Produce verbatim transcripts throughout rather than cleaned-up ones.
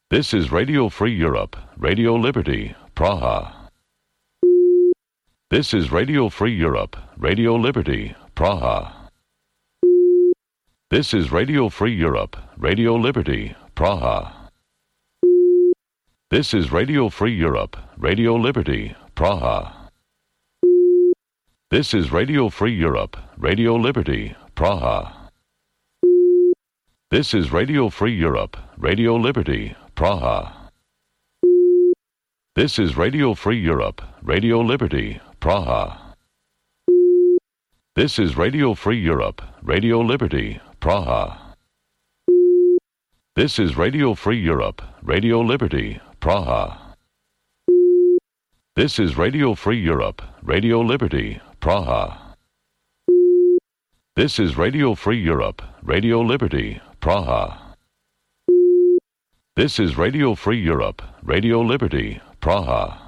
This is Radio Free Europe, Radio Liberty, Praha. This is Radio Free Europe, Radio Liberty, Praha. This is Radio Free Europe, Radio Liberty, Praha. This is Radio Free Europe, Radio Liberty, Praha. This is Radio Free Europe, Radio Liberty, Praha. This is Radio Free Europe, Radio Liberty, Praha. This is Radio Free Europe, Radio Liberty, Praha. This is Radio Free Europe, Radio Liberty, Praha. This is Radio Free Europe, Radio Liberty, Praha. This is Radio Free Europe, Radio Liberty, Praha. This is Radio Free Europe, Radio Liberty, Praha. This is Radio Free Europe, Radio Liberty, Praha.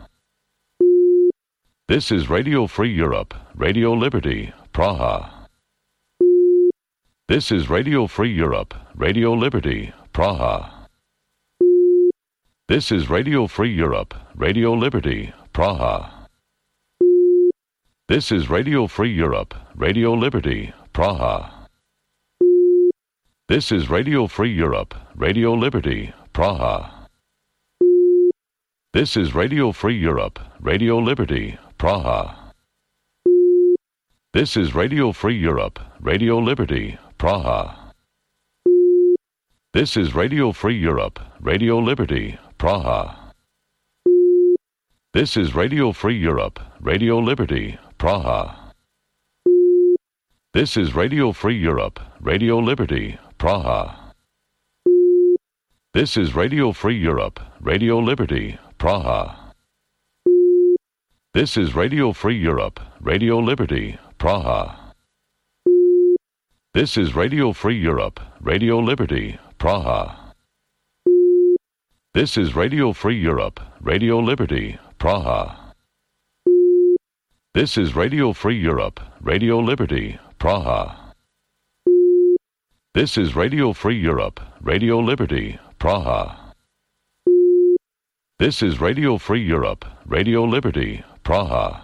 This is Radio Free Europe, Radio Liberty, Praha. This is Radio Free Europe, Radio Liberty, Praha. This is Radio Free Europe, Radio Liberty, Praha. This is Radio Free Europe, Radio Liberty, Praha. This is Radio Free Europe, Radio Liberty, Praha. This is Radio Free Europe, Radio Liberty, Praha. This is Radio Free Europe, Radio Liberty, Praha. This is Radio Free Europe, Radio Liberty, Praha. This is Radio Free Europe, Radio Liberty, Praha. This is Radio Free Europe, Radio Liberty, Praha. This is Radio Free Europe, Radio Liberty, Praha. This is Radio Free Europe, Radio Liberty, Praha. This is Radio Free Europe, Radio Liberty, Praha. This is Radio Free Europe, Radio Liberty, Praha. This is Radio Free Europe, Radio Liberty, Praha. This is Radio Free Europe, Radio Liberty, Praha. This is Radio Free Europe, Radio Liberty, Praha.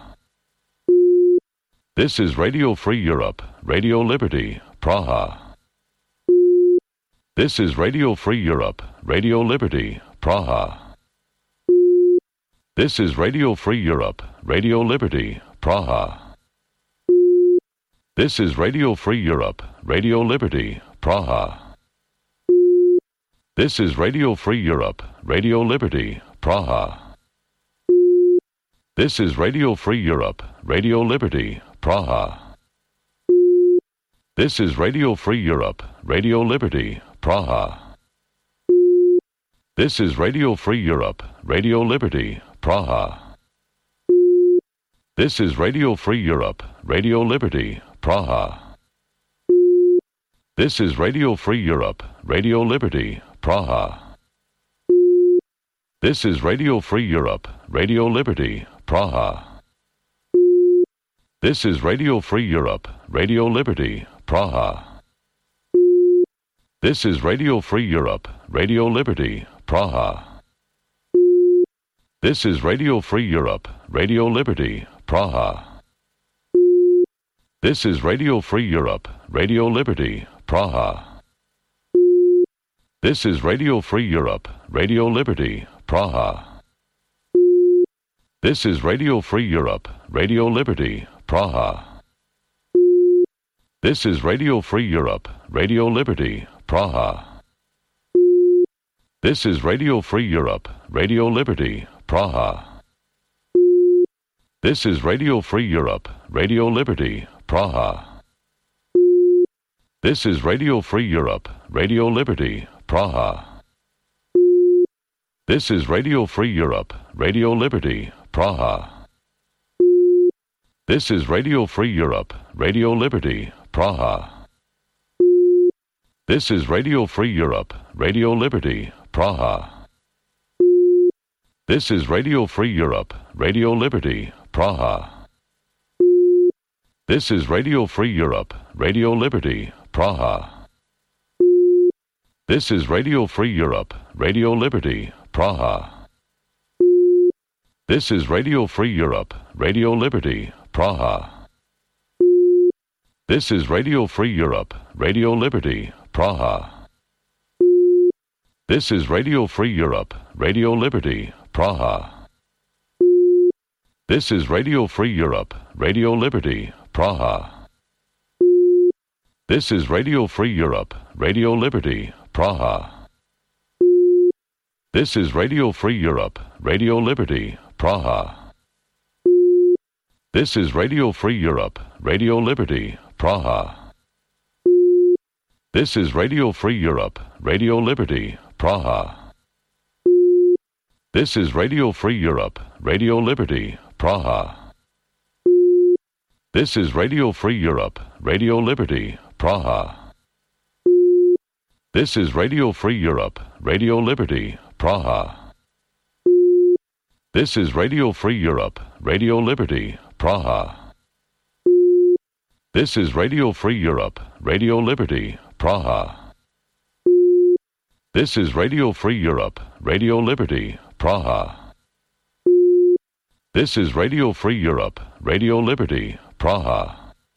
This is Radio Free Europe, Radio Liberty, Praha. This is Radio Free Europe, Radio Liberty, Praha. This is Radio Free Europe, Radio Liberty, Praha. This is Radio Free Europe, Radio Liberty, Praha. This is Radio Free Europe, Radio Liberty, Praha. This is Radio Free Europe, Radio Liberty, Praha. This is Radio Free Europe, Radio Liberty, Praha. This is Radio Free Europe, Radio Liberty, Praha. This is Radio Free Europe, Radio Liberty, Praha. This is Radio Free Europe, Radio Liberty, Praha. This is Radio Free Europe, Radio Liberty, Praha. This is Radio Free Europe, Radio Liberty, Praha. This is Radio Free Europe, Radio Liberty, Praha. This is Radio Free Europe, Radio Liberty, Praha. This is Radio Free Europe, Radio Liberty, Praha. This is Radio Free Europe, Radio Liberty, Praha. This is Radio Free Europe, Radio Liberty, Praha. This is Radio Free Europe, Radio Liberty, Praha. This is Radio Free Europe, Radio Liberty, Praha. This is Radio Free Europe, Radio Liberty, Praha. This is Radio Free Europe, Radio Liberty, Praha. This is Radio Free Europe, Radio Liberty, Praha. This is Radio Free Europe, Radio Liberty, Praha. This is Radio Free Europe, Radio Liberty, Praha. This is Radio Free Europe, Radio Liberty, Praha. This is Radio Free Europe, Radio Liberty, Praha. This is Radio Free Europe, Radio Liberty, Praha. This is Radio Free Europe, Radio Liberty, Praha. This is Radio Free Europe, Radio Liberty, Praha. This is Radio Free Europe, Radio Liberty, Praha. This is Radio Free Europe, Radio Liberty, Praha. This is Radio Free Europe, Radio Liberty, Praha. This is Radio Free Europe, Radio Liberty, Praha. This is Radio Free Europe, Radio Liberty, Praha. This is Radio Free Europe, Radio Liberty, Praha. This is Radio Free Europe, Radio Liberty, Praha. This is Radio Free Europe, Radio Liberty, Praha. This is Radio Free Europe, Radio Liberty, Praha. This is Radio Free Europe, Radio Liberty, Praha. This is Radio Free Europe, Radio Liberty, Praha. This is Radio Free Europe, Radio Liberty, Praha. This is Radio Free Europe, Radio Liberty, Praha.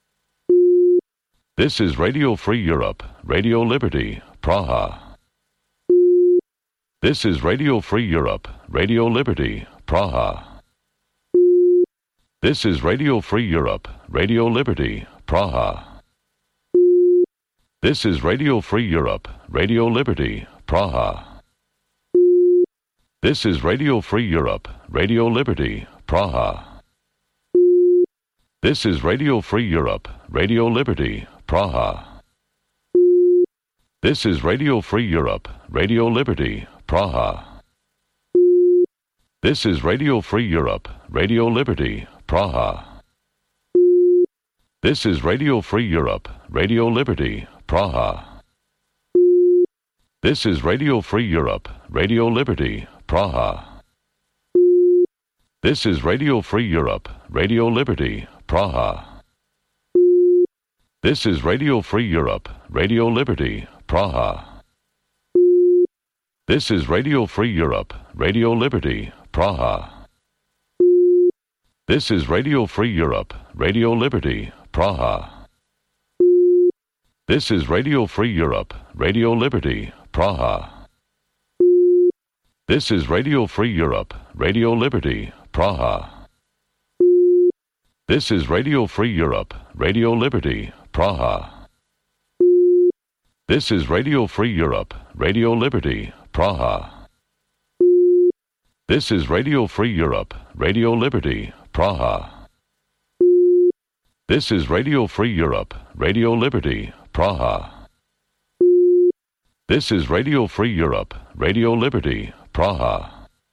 This is Radio Free Europe, Radio Liberty, Praha. This is Radio Free Europe, Radio Liberty, Praha. This is Radio Free Europe, Radio Liberty, Praha. This is Radio Free Europe, Radio Liberty, Praha. This is Radio Free Europe, Radio Liberty, Praha. This is Radio Free Europe, Radio Liberty, Praha. This is Radio Free Europe, Radio Liberty, Praha. This is Radio Free Europe, Radio Liberty, Praha. This is Radio Free Europe, Radio Liberty, Praha. This is Radio Free Europe, Radio Liberty, Praha. This is Radio Free Europe, Radio Liberty, Praha. This is Radio Free Europe, Radio Liberty, Praha. This is Radio Free Europe, Radio Liberty, Praha. This is Radio Free Europe, Radio Liberty, Praha. This is Radio Free Europe, Radio Liberty, Praha. This is Radio Free Europe, Radio Liberty, Praha. This is Radio Free Europe, Radio Liberty, Praha. This is Radio Free Europe, Radio Liberty, Praha. This is Radio Free Europe, Radio Liberty, Praha. This is Radio Free Europe, Radio Liberty, Praha. This is Radio Free Europe, Radio Liberty, Praha.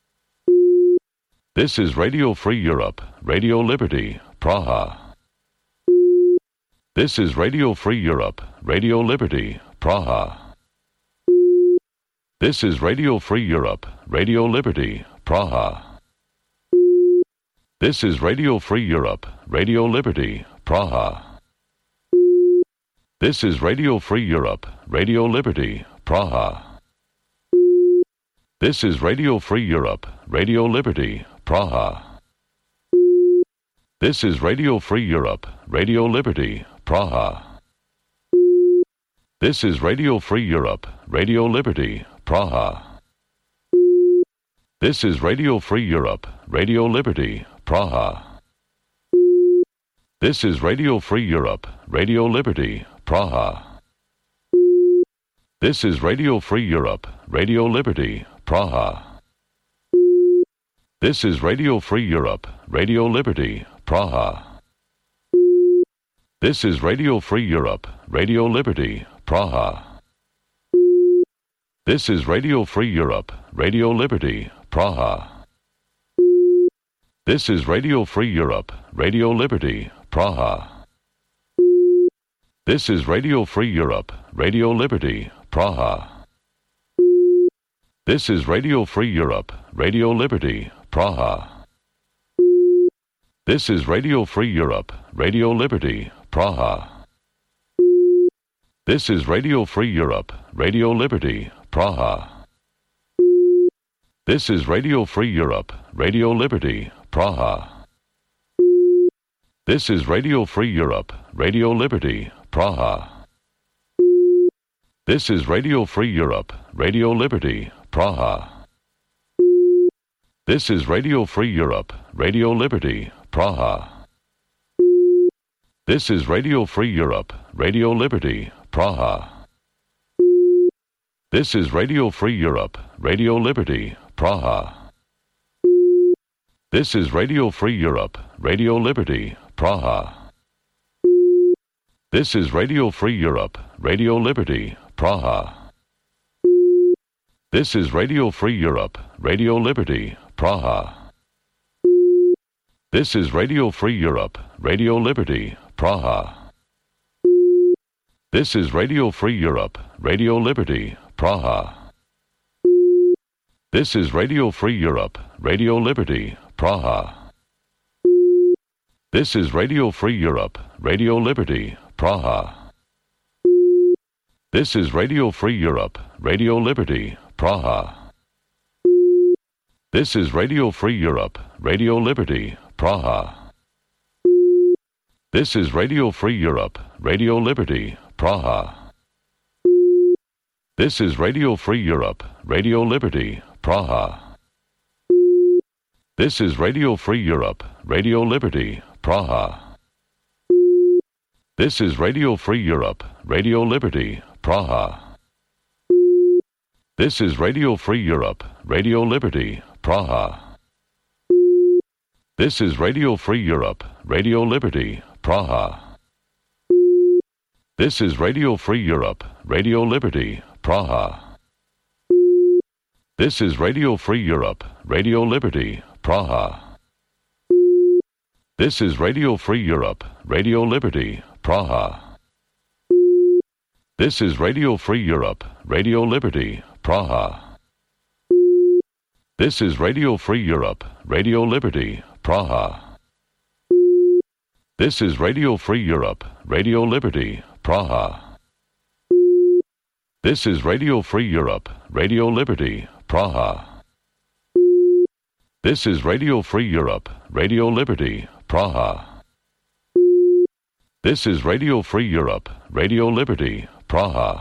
This is Radio Free Europe, Radio Liberty, Praha. This is Radio Free Europe, Radio Liberty, Praha. This is Radio Free Europe, Radio Liberty, Praha. This is Radio Free Europe, Radio Liberty, Praha. This is Radio Free Europe, Radio Liberty, Praha. This is Radio Free Europe, Radio Liberty, Praha. This is Radio Free Europe, Radio Liberty, Praha. This is Radio Free Europe, Radio Liberty, Praha. This is Radio Free Europe, Radio Liberty, Praha. This is Radio Free Europe, Radio Liberty, Praha. This is Radio Free Europe, Radio Liberty, Praha. This is Radio Free Europe, Radio Liberty, Praha. This is Radio Free Europe, Radio Liberty, Praha. This is Radio Free Europe, Radio Liberty, Praha. This is Radio Free Europe, Radio Liberty, Praha. This is Radio Free Europe, Radio Liberty, Praha. This is Radio Free Europe, Radio Liberty, Praha. This is Radio Free Europe, Radio Liberty, Praha. This is Radio Free Europe, Radio Liberty, Praha. This is Radio Free Europe, Radio Liberty, Praha. This is Radio Free Europe, Radio Liberty, Praha. This is Radio Free Europe, Radio Liberty, Praha. This is Radio Free Europe, Radio Liberty, Praha. This is Radio Free Europe, Radio Liberty, Praha. This is Radio Free Europe, Radio Liberty, Praha. This is Radio Free Europe, Radio Liberty, Praha. This is Radio Free Europe, Radio Liberty, Praha. This is Radio Free Europe, Radio Liberty, Praha. This is Radio Free Europe, Radio Liberty, Praha. This is Radio Free Europe, Radio Liberty, Praha. This is Radio Free Europe, Radio Liberty, Praha. This is Radio Free Europe, Radio Liberty, Praha. This is Radio Free Europe, Radio Liberty, Praha. This is Radio Free Europe, Radio Liberty, Praha. This is Radio Free Europe, Radio Liberty, Praha. This is Radio Free Europe, Radio Liberty, Praha. This is Radio Free Europe, Radio Liberty, Praha. This is Radio Free Europe, Radio Liberty, Praha. This is Radio Free Europe, Radio Liberty, Praha. This is Radio Free Europe, Radio Liberty, Praha. This is Radio Free Europe, Radio Liberty, Praha. This is Radio Free Europe, Radio Liberty, Praha. This is Radio Free Europe, Radio Liberty, Praha. This is Radio Free Europe, Radio Liberty, Praha. This is Radio Free Europe, Radio Liberty, Praha. This is Radio Free Europe, Radio Liberty, Praha. This is Radio Free Europe, Radio Liberty, Praha. This is Radio Free Europe, Radio Liberty, Praha. This is Radio Free Europe, Radio Liberty, Praha.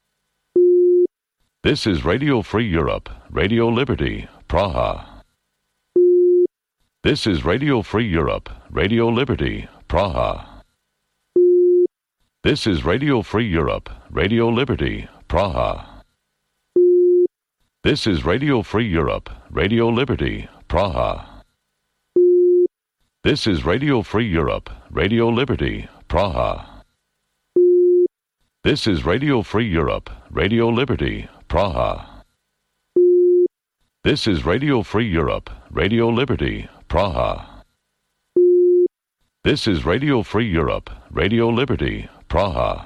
This is Radio Free Europe, Radio Liberty, Praha. This is Radio Free Europe, Radio Liberty, Praha. This is Radio Free Europe, Radio Liberty, Praha. This is Radio Free Europe, Radio Liberty, Praha. This is Radio Free Europe, Radio Liberty, Praha. This is Radio Free Europe, Radio Liberty, Praha. This is Radio Free Europe, Radio Liberty, Praha. This is Radio Free Europe, Radio Liberty, Praha.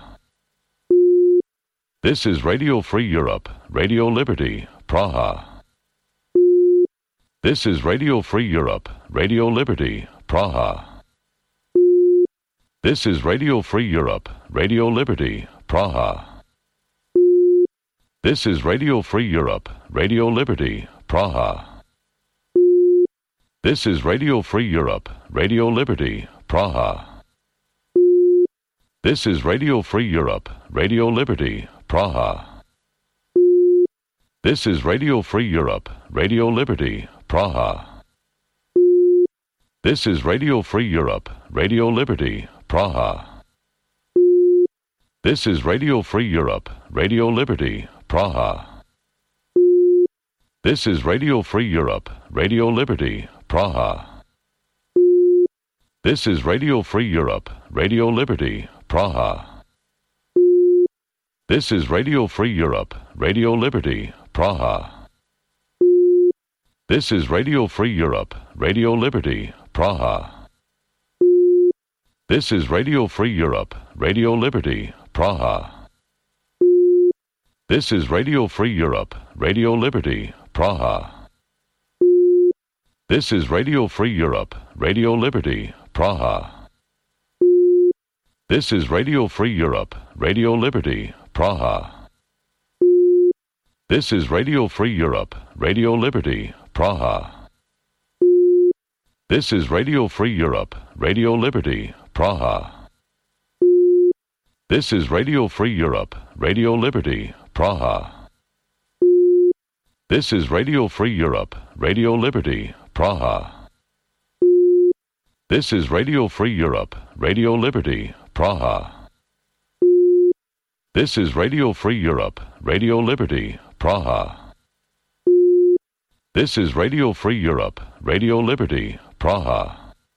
This is Radio Free Europe, Radio Liberty, Praha. This is Radio Free Europe, Radio Liberty, Praha. This is Radio Free Europe, Radio Liberty, Praha. This is Radio Free Europe, Radio Liberty, Praha. This is Radio Free Europe, Radio Liberty, Praha. This is Radio Free Europe, Radio Liberty, Praha. This is Radio Free Europe, Radio Liberty, Praha. This is Radio Free Europe, Radio Liberty, Praha. This is Radio Free Europe, Radio Liberty, Praha. This is Radio Free Europe, Radio Liberty, Praha. This is Radio Free Europe, Radio Liberty, Praha. This is Radio Free Europe, Radio Liberty, Praha. This is Radio Free Europe, Radio Liberty, Praha. This is Radio Free Europe, Radio Liberty, Praha. This is Radio Free Europe, Radio Liberty, Praha. This is Radio Free Europe, Radio Liberty, Praha. This is Radio Free Europe, Radio Liberty, Praha. This is Radio Free Europe, Radio Liberty, Praha. This is Radio Free Europe, Radio Liberty, Praha. This is Radio Free Europe, Radio Liberty, Praha. This is Radio Free Europe, Radio Liberty, Praha. This is Radio Free Europe, Radio Liberty, Praha. This is Radio Free Europe, Radio Liberty, Praha. This is Radio Free Europe, Radio Liberty, Praha.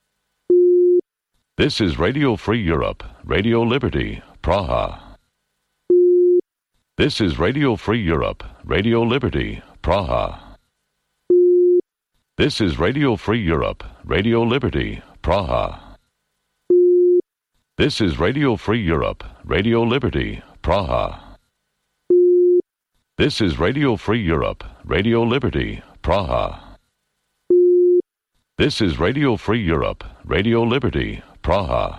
This is Radio Free Europe, Radio Liberty, Praha. This is Radio Free Europe, Radio Liberty, Praha. This is Radio Free Europe, Radio Liberty, Praha. This is Radio Free Europe, Radio Liberty, Praha. This is Radio Free Europe, Radio Liberty, Praha. This is Radio Free Europe, Radio Liberty, Praha.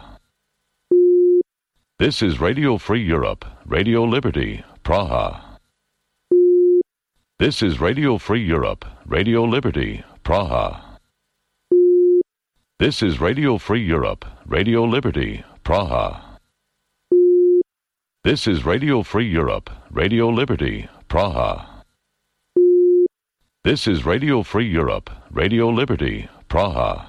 This is Radio Free Europe, Radio Liberty, Praha. This is Radio Free Europe, Radio Liberty, Praha. This is Radio Free Europe, Radio Liberty, Praha. This is Radio Free Europe, Radio Liberty, Praha. This is Radio Free Europe, Radio Liberty, Praha.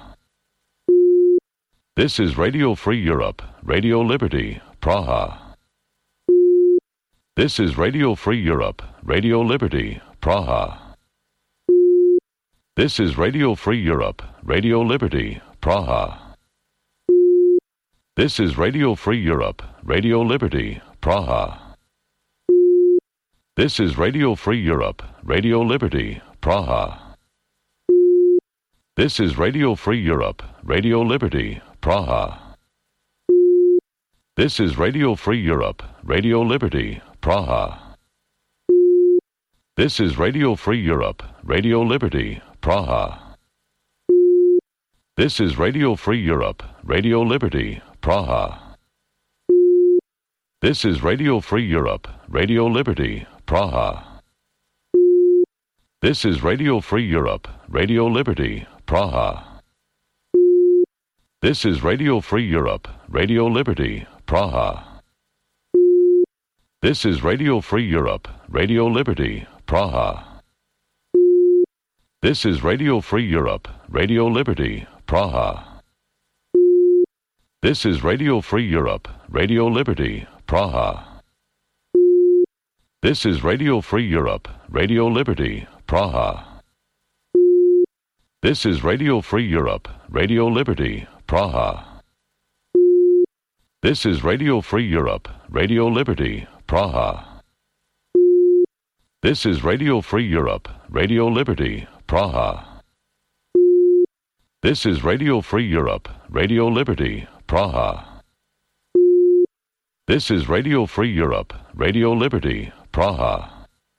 This is Radio Free Europe, Radio Liberty, Praha. This is Radio Free Europe, Radio Liberty, Praha. This is Radio Free Europe, Radio Liberty, Praha. This is Radio Free Europe, Radio Liberty, Praha. This is Radio Free Europe, Radio Liberty, Praha. This is Radio Free Europe, Radio Liberty, Praha. This is Radio Free Europe, Radio Liberty, Praha. This is Radio Free Europe, Radio Liberty, Praha. This is Radio Free Europe, Radio Liberty, Praha. This is Radio Free Europe, Radio Liberty, Praha. This is Radio Free Europe, Radio Liberty, Praha. This is Radio Free Europe, Radio Liberty, Praha. This is Radio Free Europe, Radio Liberty, Praha. This is Radio Free Europe, Radio Liberty, Praha. This is Radio Free Europe, Radio Liberty, Praha. This is Radio Free Europe, Radio Liberty, Praha. This is Radio Free Europe, Radio Liberty, Praha. This is Radio Free Europe, Radio Liberty, Praha. This is Radio Free Europe, Radio Liberty, Praha. This is Radio Free Europe, Radio Liberty, Praha. This is Radio Free Europe, Radio Liberty, Praha.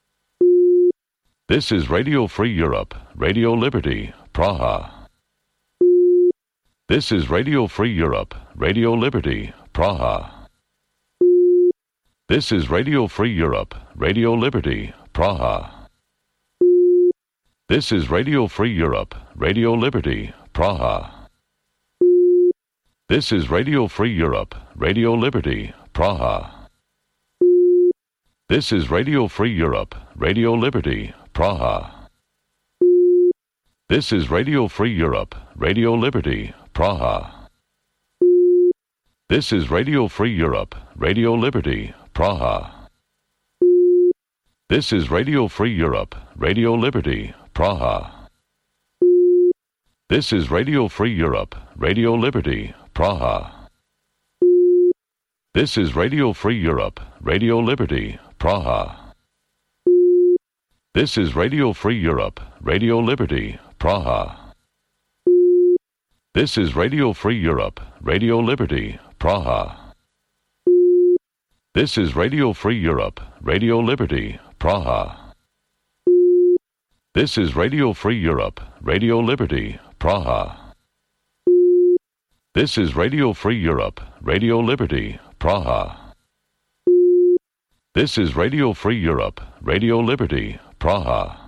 This is Radio Free Europe, Radio Liberty, Praha. This is Radio Free Europe, Radio Liberty, Praha. This is Radio Free Europe, Radio Liberty, Praha. This is Radio Free Europe, Radio Liberty, Praha. This is Radio Free Europe, Radio Liberty, Praha. This is Radio Free Europe, Radio Liberty, Praha. This is Radio Free Europe, Radio Liberty, Praha. This is Radio Free Europe, Radio Liberty, Praha. This is Radio Free Europe, Radio Liberty, Praha. This is Radio Free Europe, Radio Liberty, Praha. This is Radio Free Europe, Radio Liberty, Praha. This is Radio Free Europe, Radio Liberty, Praha. This is Radio Free Europe, Radio Liberty, Praha. This is Radio Free Europe, Radio Liberty, Praha. This is Radio Free Europe, Radio Liberty, Praha. This is Radio Free Europe, Radio Liberty, Praha. This is Radio Free Europe, Radio Liberty, Praha.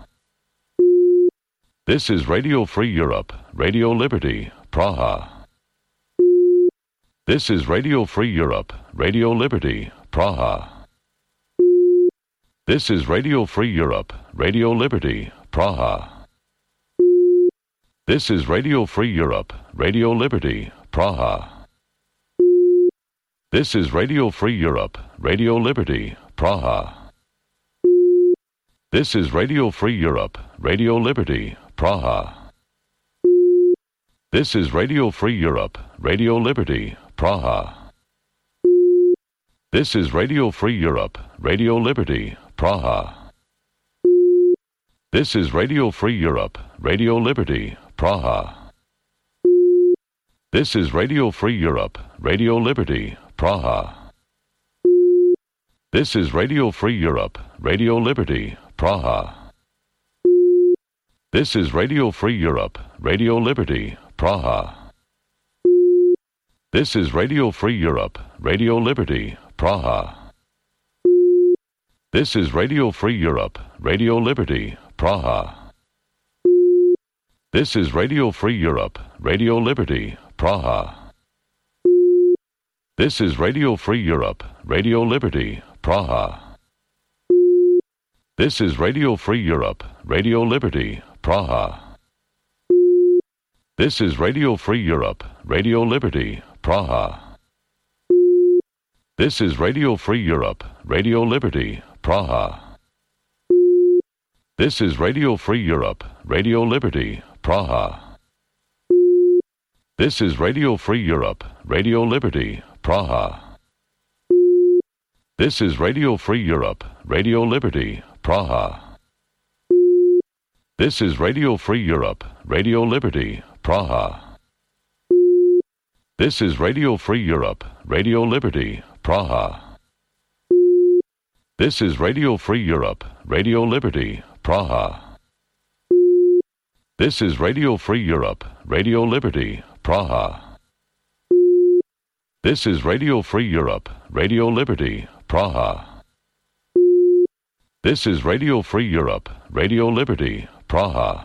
This is Radio Free Europe, Radio Liberty, Praha. This is Radio Free Europe, Radio Liberty, Praha. This is Radio Free Europe, Radio Liberty, Praha. This is Radio Free Europe, Radio Liberty, Praha. This is Radio Free Europe, Radio Liberty, Praha. This is Radio Free Europe, Radio Liberty, Praha. This is Radio Free Europe, Radio Liberty, Praha. This is Radio Free Europe, Radio Liberty, Praha. This is Radio Free Europe, Radio Liberty, Praha. This is Radio Free Europe, Radio Liberty, Praha. This is Radio Free Europe, Radio Liberty, Praha. This is Radio Free Europe, Radio Liberty, Praha. This is Radio Free Europe, Radio Liberty, Praha. This is Radio Free Europe, Radio Liberty, Praha. This is Radio Free Europe, Radio Liberty, Praha. This is Radio Free Europe, Radio Liberty, Praha. This is Radio Free Europe, Radio Liberty, Praha. This is Radio Free Europe, Radio Liberty, Praha. This is Radio Free Europe, Radio Liberty, Praha. This is Radio Free Europe, Radio Liberty, Praha. This is Radio Free Europe, Radio Liberty, Praha. This is Radio Free Europe, Radio Liberty, Praha. This is Radio Free Europe, Radio Liberty, Praha. This is Radio Free Europe, Radio Liberty, Praha. This is Radio Free Europe, Radio Liberty, Praha. This is Radio Free Europe, Radio Liberty, Praha. This is Radio Free Europe, Radio Liberty, Praha. This is Radio Free Europe, Radio Liberty, Praha.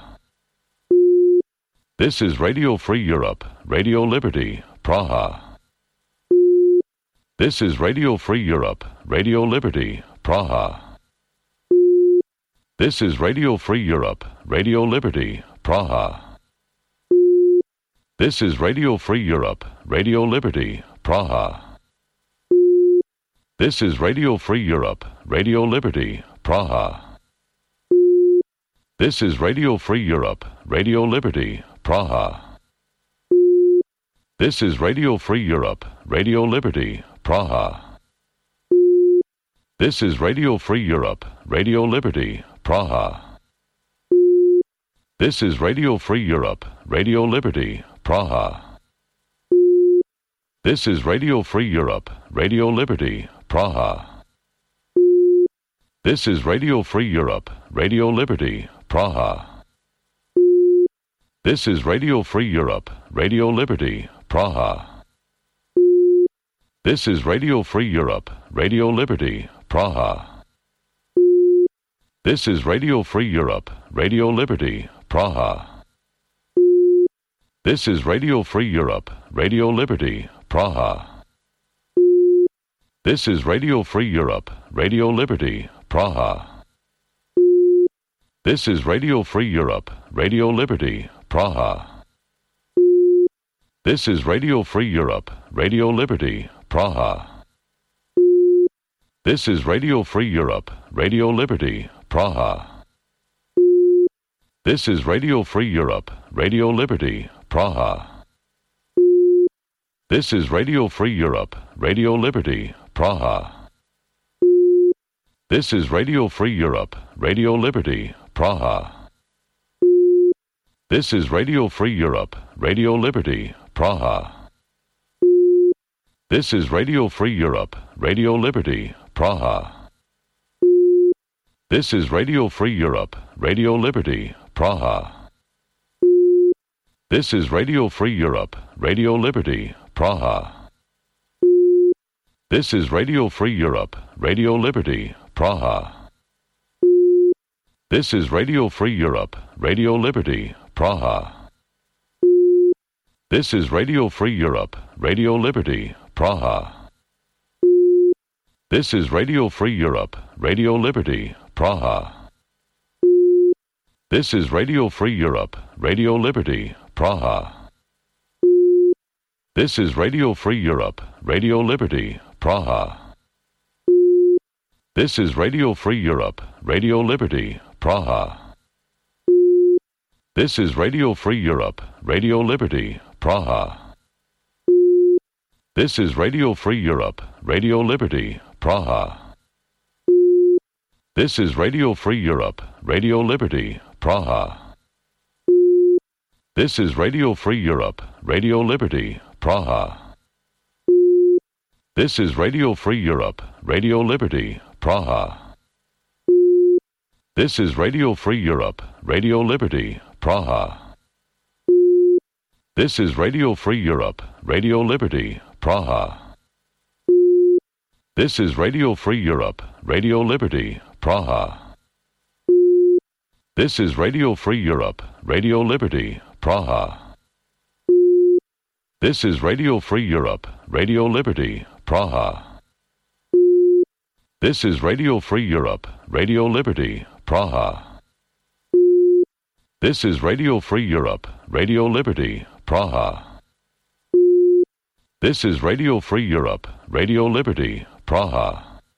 This is Radio Free Europe, Radio Liberty, Praha. This is Radio Free Europe, Radio Liberty, Praha. This is Radio Free Europe, Radio Liberty, Praha. This is Radio Free Europe, Radio Liberty, Praha. This is Radio Free Europe, Radio Liberty, Praha. This is Radio Free Europe, Radio Liberty, Praha. This is Radio Free Europe, Radio Liberty, Praha. This is Radio Free Europe, Radio Liberty, Praha. This is Radio Free Europe, Radio Liberty, Praha. This is Radio Free Europe, Radio Liberty, Praha. This is Radio Free Europe, Radio Liberty, Praha. This is Radio Free Europe, Radio Liberty, Praha. This is Radio Free Europe, Radio Liberty, Praha. This is Radio Free Europe, Radio Liberty, Praha. This is Radio Free Europe, Radio Liberty, Praha. This is Radio Free Europe, Radio Liberty, Praha. This is Radio Free Europe, Radio Liberty, Praha. This is Radio Free Europe, Radio Liberty, Praha. This is Radio Free Europe, Radio Liberty, Praha. This is Radio Free Europe, Radio Liberty, Praha. This is Radio Free Europe, Radio Liberty, Praha. This is Radio Free Europe, Radio Liberty, Praha. This is Radio Free Europe, Radio Liberty, Praha. This is Radio Free Europe, Radio Liberty, Praha. This is Radio Free Europe, Radio Liberty, Praha. This is Radio Free Europe, Radio Liberty, Praha. This is Radio Free Europe, Radio Liberty, Praha. This is Radio Free Europe, Radio Liberty, Praha. This is Radio Free Europe, Radio Liberty, Praha. This is Radio Free Europe, Radio Liberty, Praha. This is Radio Free Europe, Radio Liberty, Praha. This is Radio Free Europe, Radio Liberty, Praha. This is Radio Free Europe, Radio Liberty, Praha. This is Radio Free Europe, Radio Liberty, Praha. This is Radio Free Europe, Radio Liberty, Praha. This is Radio Free Europe, Radio Liberty, Praha. This is Radio Free Europe, Radio Liberty, Praha. This is Radio Free Europe, Radio Liberty, Praha. This is Radio Free Europe, Radio Liberty, Praha. This is Radio Free Europe, Radio Liberty, Praha. This is Radio Free Europe, Radio Liberty, Praha. This is Radio Free Europe, Radio Liberty, Praha. This is Radio Free Europe, Radio Liberty, Praha. This is Radio Free Europe, Radio Liberty, Praha. This is Radio Free Europe, Radio Liberty, Praha. This is Radio Free Europe, Radio Liberty, Praha.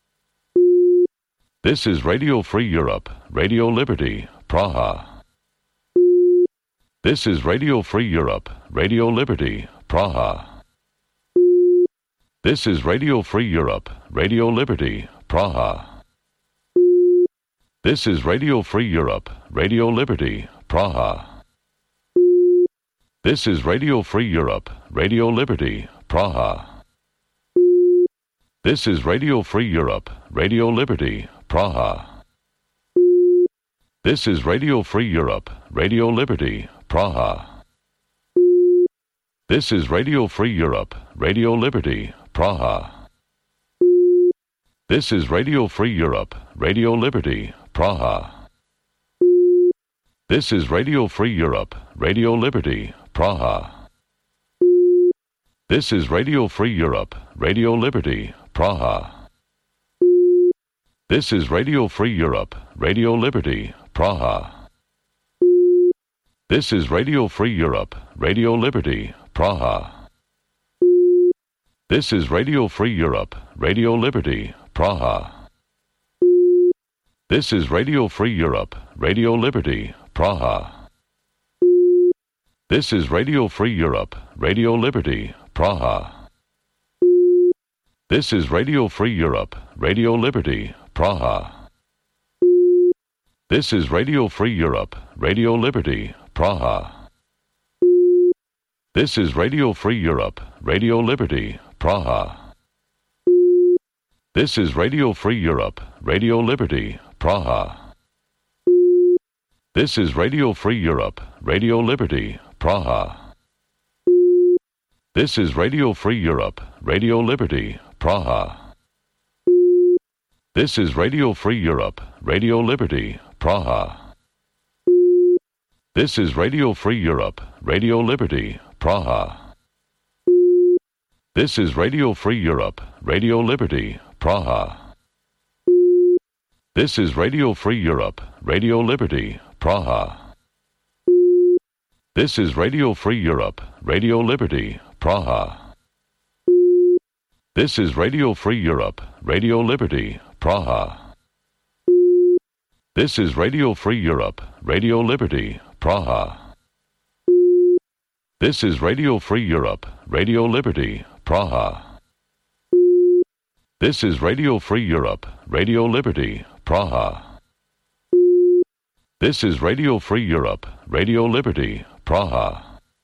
This is Radio Free Europe, Radio Liberty, Praha. This is Radio Free Europe, Radio Liberty, Praha. This is Radio Free Europe, Radio Liberty, Praha. This is Radio Free Europe, Radio Liberty, Praha. This is Radio Free Europe, Radio Liberty, Praha. This is Radio Free Europe, Radio Liberty, Praha. This is Radio Free Europe, Radio Liberty, Praha. This is Radio Free Europe, Radio Liberty, Praha. This is Radio Free Europe, Radio Liberty, Praha. This is Radio Free Europe, Radio Liberty, Praha. This is Radio Free Europe, Radio Liberty, Praha. This is Radio Free Europe, Radio Liberty, Praha. This is Radio Free Europe, Radio Liberty, Praha. This is Radio Free Europe, Radio Liberty, Praha. This is Radio Free Europe, Radio Liberty, Praha. This is Radio Free Europe, Radio Liberty, Praha. This is Radio Free Europe, Radio Liberty, Praha. This is Radio Free Europe, Radio Liberty, Praha. This is Radio Free Europe, Radio Liberty, Praha. This is Radio Free Europe, Radio Liberty, Praha. This is Radio Free Europe, Radio Liberty, Praha. This is Radio Free Europe, Radio Liberty, Praha. This is Radio Free Europe, Radio Liberty, Praha. This is Radio Free Europe, Radio Liberty, Praha. This is Radio Free Europe, Radio Liberty, Praha. This is Radio Free Europe, Radio Liberty, Praha. This is Radio Free Europe, Radio Liberty, Praha. This is Radio Free Europe, Radio Liberty, Praha. This is Radio Free Europe, Radio Liberty, Praha. This is Radio Free Europe, Radio Liberty, Praha. This is Radio Free Europe, Radio Liberty, Praha. This is Radio Free Europe, Radio Liberty, Praha.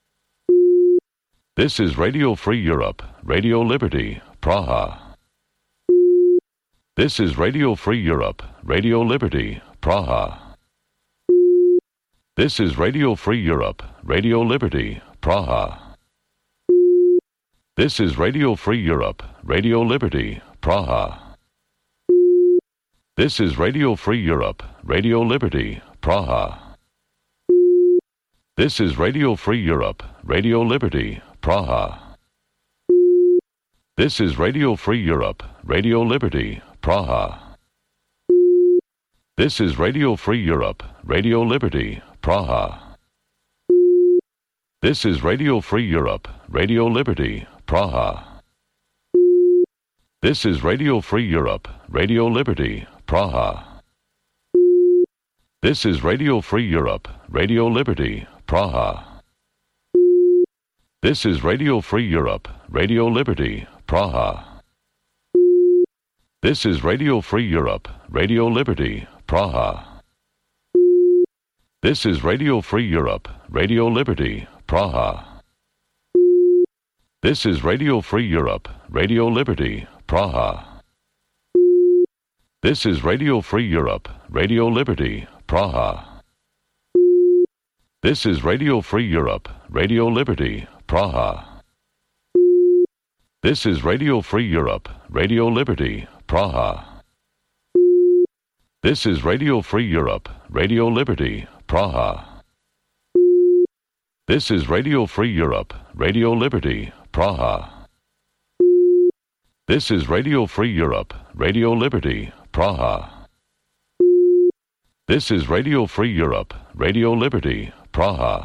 This is Radio Free Europe, Radio Liberty, Praha. This is Radio Free Europe, Radio Liberty, Praha. This is Radio Free Europe, Radio Liberty, Praha. This is Radio Free Europe, Radio Liberty, Praha. This is Radio Free Europe, Radio Liberty, Praha. This is Radio Free Europe, Radio Liberty, Praha. This is Radio Free Europe, Radio Liberty, Praha. This is Radio Free Europe, Radio Liberty, Praha. This is Radio Free Europe, Radio Liberty, Praha. This is Radio Free Europe, Radio Liberty, Praha. This is Radio Free Europe, Radio Liberty, Praha. This is Radio Free Europe, Radio Liberty, Praha. This is Radio Free Europe, Radio Liberty, Praha. This is Radio Free Europe, Radio Liberty, Praha. This is Radio Free Europe, Radio Liberty, Praha. This is Radio Free Europe, Radio Liberty, Praha. This is Radio Free Europe, Radio Liberty, Praha. This is Radio Free Europe, Radio Liberty, Praha. This is Radio Free Europe, Radio Liberty, Praha. This is Radio Free Europe, Radio Liberty, Praha. This is Radio Free Europe, Radio Liberty, Praha. This is Radio Free Europe, Radio Liberty, Praha.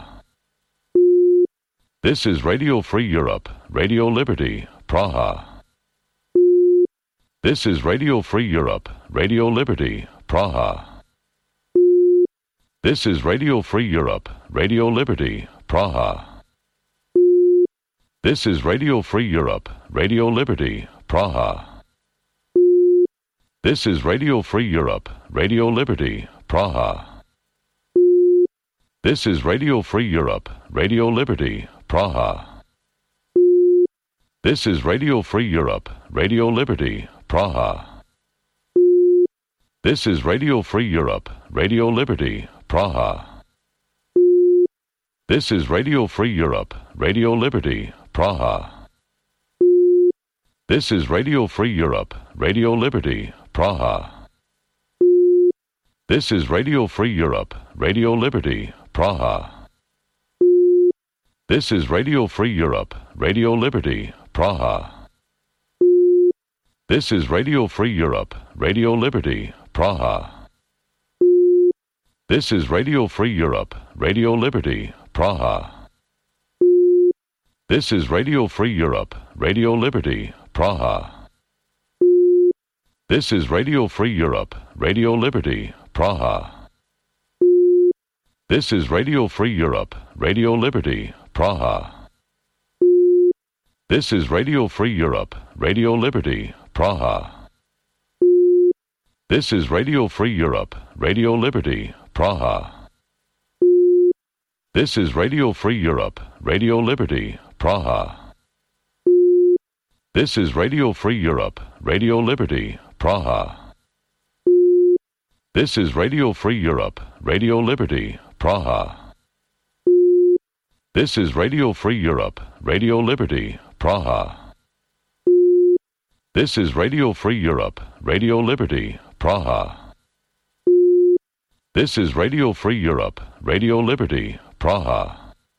This is Radio Free Europe, Radio Liberty, Praha. This is Radio Free Europe, Radio Liberty, Praha. This is Radio Free Europe, Radio Liberty, Praha. This is Radio Free Europe, Radio Liberty, Praha. This is Radio Free Europe, Radio Liberty, Praha. This is Radio Free Europe, Radio Liberty, Praha. This is Radio Free Europe, Radio Liberty, Praha. This is Radio Free Europe, Radio Liberty, Praha. This is Radio Free Europe, Radio Liberty, Praha. This is Radio Free Europe, Radio Liberty, Praha. This is Radio Free Europe, Radio Liberty, Praha. This is Radio Free Europe, Radio Liberty, Praha. This is Radio Free Europe, Radio Liberty, Praha. This is Radio Free Europe, Radio Liberty, Praha. This is Radio Free Europe, Radio Liberty, Praha. This is Radio Free Europe, Radio Liberty, Praha. This is Radio Free Europe, Radio Liberty, Praha. This is Radio Free Europe, Radio Liberty, Praha. This is Radio Free Europe, Radio Liberty, Praha. This is Radio Free Europe, Radio Liberty, Praha. This is Radio Free Europe, Radio Liberty, Praha. This is Radio Free Europe, Radio Liberty, Praha. This is Radio Free Europe, Radio Liberty, Praha. This is Radio Free Europe, Radio Liberty, Praha. This is Radio Free Europe, Radio Liberty, Praha.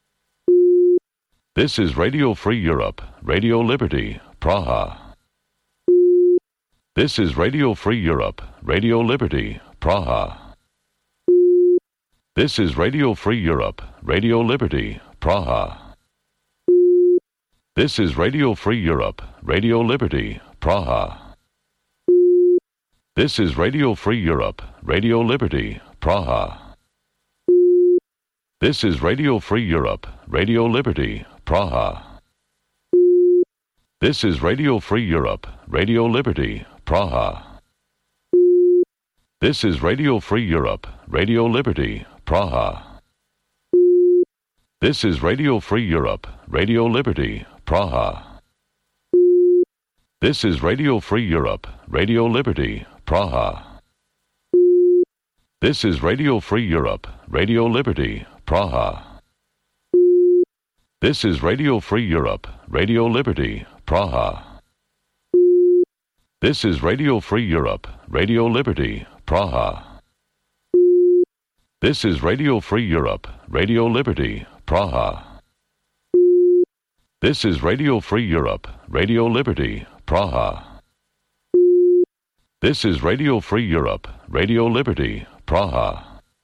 This is Radio Free Europe, Radio Liberty, Praha. This is Radio Free Europe, Radio Liberty, Praha. This is Radio Free Europe, Radio Liberty, Praha. This is Radio Free Europe, Radio Liberty, Praha. This is Radio Free Europe, Radio Liberty, Praha. This is Radio Free Europe, Radio Liberty, Praha. This is Radio Free Europe, Radio Liberty, Praha. This is Radio Free Europe, Radio Liberty, Praha. This is Radio Free Europe, Radio Liberty, Praha. This is Radio Free Europe, Radio Liberty, Praha. This is Radio Free Europe, Radio Liberty, Praha. This is Radio Free Europe, Radio Liberty, Praha. This is Radio Free Europe, Radio Liberty, Praha. This is Radio Free Europe, Radio Liberty, Praha. This is Radio Free Europe, Radio Liberty, Praha. This is Radio Free Europe, Radio Liberty, Praha.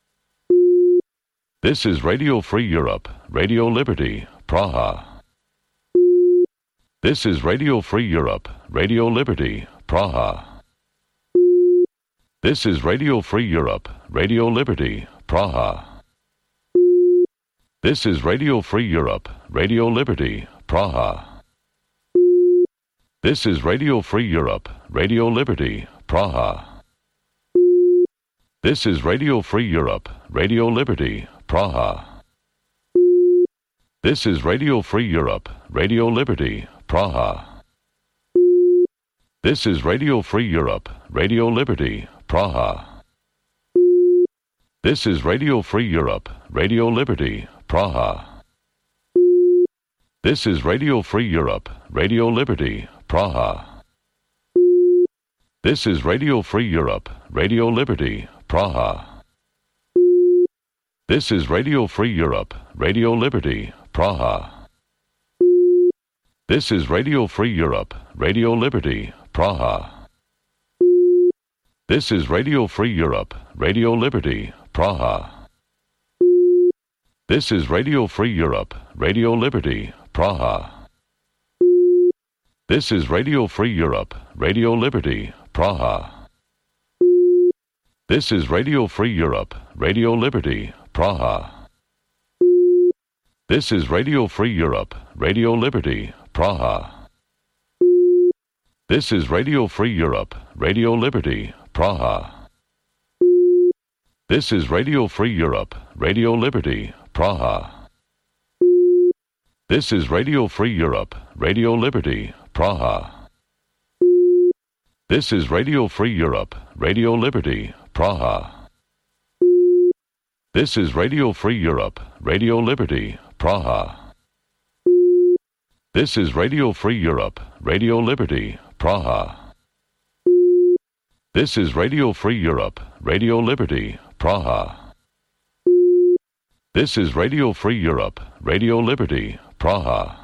This is Radio Free Europe, Radio Liberty, Praha. This is Radio Free Europe, Radio Liberty, Praha. This is Radio Free Europe, Radio Liberty, Praha. This is Radio Free Europe, Radio Liberty, Praha. This is Radio Free Europe, Radio Liberty, Praha. This is Radio Free Europe, Radio Liberty, Praha. This is Radio Free Europe, Radio Liberty, Praha. This is Radio Free Europe, Radio Liberty, Praha. This is Radio Free Europe, Radio Liberty, Praha. This is Radio Free Europe, Radio Liberty, Praha. This is Radio Free Europe, Radio Liberty, Praha. This is Radio Free Europe, Radio Liberty, Praha. This is Radio Free Europe, Radio Liberty, Praha. This is Radio Free Europe, Radio Liberty, Praha. This is Radio Free Europe, Radio Liberty, Praha. This is Radio Free Europe, Radio Liberty, Praha. This is Radio Free Europe, Radio Liberty, Praha. This is Radio Free Europe, Radio Liberty, Praha. This is Radio Free Europe, Radio Liberty, Praha. This is Radio Free Europe, Radio Liberty, Praha. This is Radio Free Europe, Radio Liberty, Praha. This is Radio Free Europe, Radio Liberty, Praha. This is Radio Free Europe, Radio Liberty, Praha. This is Radio Free Europe, Radio Liberty, Praha. This is Radio Free Europe, Radio Liberty, Praha. This is Radio Free Europe, Radio Liberty, Praha.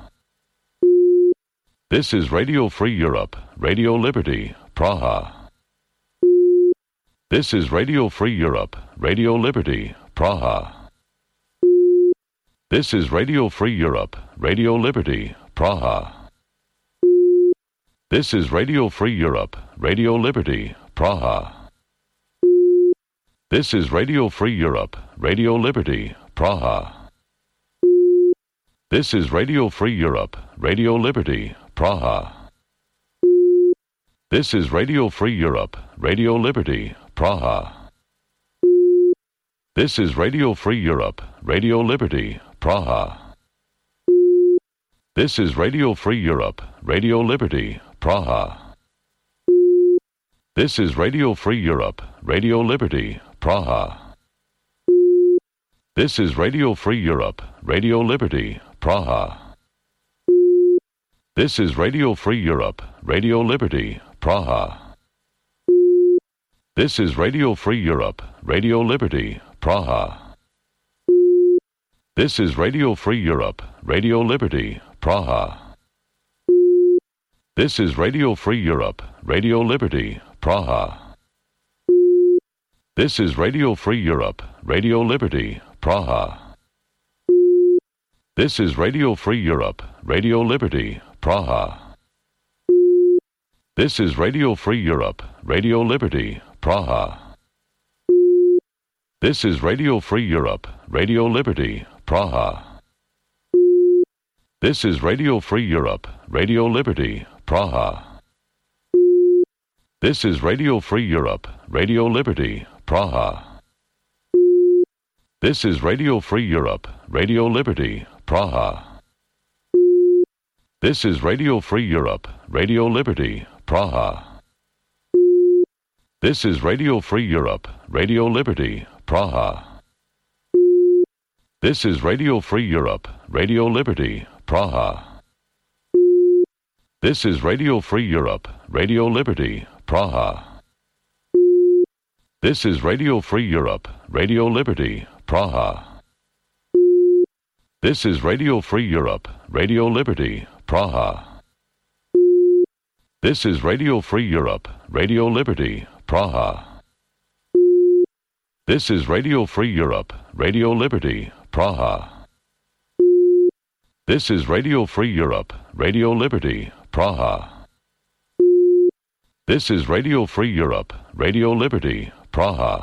This is Radio Free Europe, Radio Liberty, Praha. This is Radio Free Europe, Radio Liberty, Praha. This is Radio Free Europe, Radio Liberty, Praha. This is Radio Free Europe, Radio Liberty, Praha. This is Radio Free Europe, Radio Liberty, Praha. This is Radio Free Europe, Radio Liberty, Praha. This is Radio Free Europe, Radio Liberty, Praha. This is Radio Free Europe, Radio Liberty, Praha. This is Radio Free Europe, Radio Liberty, Praha. This is Radio Free Europe, Radio Liberty, Praha. This is Radio Free Europe, Radio Liberty, Praha. This is Radio Free Europe, Radio Liberty, Praha. This is Radio Free Europe, Radio Liberty, Praha. This is Radio Free Europe, Radio Liberty, Praha. This is Radio Free Europe, Radio Liberty, Praha. This is Radio Free Europe, Radio Liberty, Praha. This is Radio Free Europe, Radio Liberty, Praha. This is Radio Free Europe, Radio Liberty, Praha. This is Radio Free Europe, Radio Liberty, Praha. This is Radio Free Europe, Radio Liberty, Praha. This is Radio Free Europe, Radio Liberty, Praha. This is Radio Free Europe, Radio Liberty, Praha. This is Radio Free Europe, Radio Liberty, Praha. This is Radio Free Europe, Radio Liberty, Praha. This is Radio Free Europe, Radio Liberty, Praha. This is Radio Free Europe, Radio Liberty, Praha. This is Radio Free Europe, Radio Liberty, Praha. This is Radio Free Europe, Radio Liberty, Praha. This is Radio Free Europe, Radio Liberty, Praha. This is Radio Free Europe, Radio Liberty, Praha. This is Radio Free Europe, Radio Liberty, Praha. This is Radio Free Europe, Radio Liberty, Praha.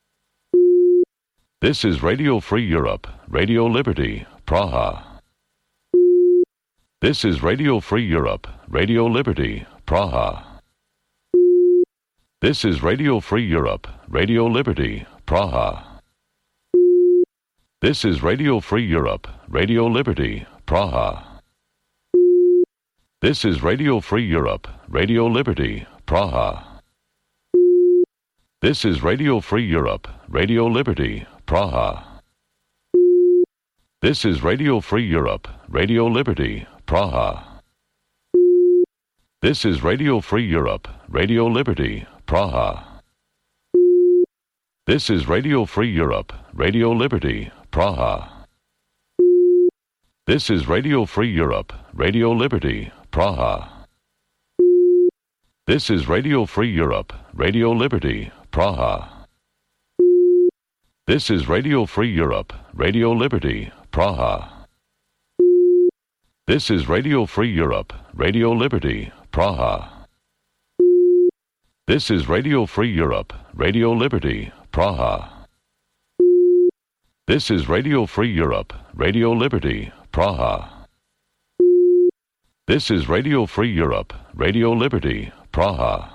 This is Radio Free Europe, Radio Liberty, Praha. This is Radio Free Europe, Radio Liberty, Praha. This is Radio Free Europe, Radio Liberty, Praha. This is Radio Free Europe, Radio Liberty, Praha. This is Radio Free Europe, Radio Liberty, Praha. This is Radio Free Europe, Radio Liberty, Praha. This is Radio Free Europe, Radio Liberty, Praha. This is Radio Free Europe, Radio Liberty, Praha. This is Radio Free Europe, Radio Liberty, Praha. This is Radio Free Europe, Radio Liberty, Praha. This is Radio Free Europe, Radio Liberty, Praha. This is Radio Free Europe, Radio Liberty, Praha. This is Radio Free Europe, Radio Liberty, Praha. This is Radio Free Europe, Radio Liberty, Praha. This is Radio Free Europe, Radio Liberty, Praha. This is Radio Free Europe, Radio Liberty, Praha.